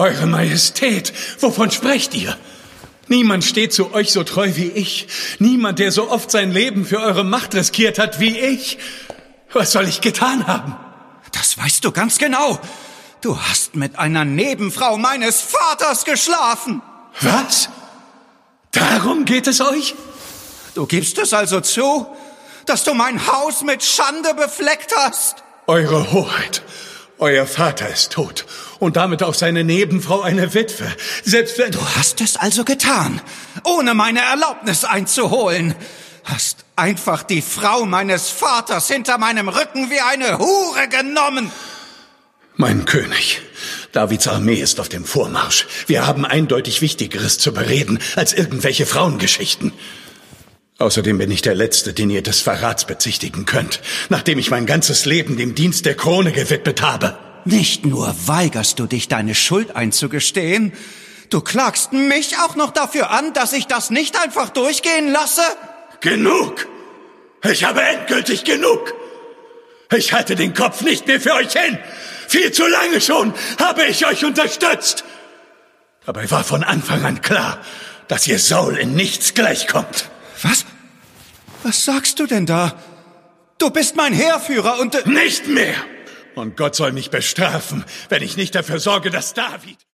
Eure Majestät, wovon sprecht ihr? Niemand steht zu euch so treu wie ich. Niemand, der so oft sein Leben für eure Macht riskiert hat wie ich. Was soll ich getan haben? Das weißt du ganz genau. Du hast mit einer Nebenfrau meines Vaters geschlafen. Was? Darum geht es euch? Du gibst es also zu, dass du mein Haus mit Schande befleckt hast? Eure Hoheit, euer Vater ist tot und damit auch seine Nebenfrau eine Witwe. Selbst wenn... Du hast es also getan, ohne meine Erlaubnis einzuholen. Hast einfach die Frau meines Vaters hinter meinem Rücken wie eine Hure genommen. Mein König, Davids Armee ist auf dem Vormarsch. Wir haben eindeutig Wichtigeres zu bereden als irgendwelche Frauengeschichten. Außerdem bin ich der Letzte, den ihr des Verrats bezichtigen könnt, nachdem ich mein ganzes Leben dem Dienst der Krone gewidmet habe. Nicht nur weigerst du dich, deine Schuld einzugestehen, du klagst mich auch noch dafür an, dass ich das nicht einfach durchgehen lasse? Genug! Ich habe endgültig genug! Ich halte den Kopf nicht mehr für euch hin! Viel zu lange schon habe ich euch unterstützt! Dabei war von Anfang an klar, dass ihr Saul in nichts gleichkommt. Was? Was sagst du denn da? Du bist mein Heerführer und... Nicht mehr! Und Gott soll mich bestrafen, wenn ich nicht dafür sorge, dass David...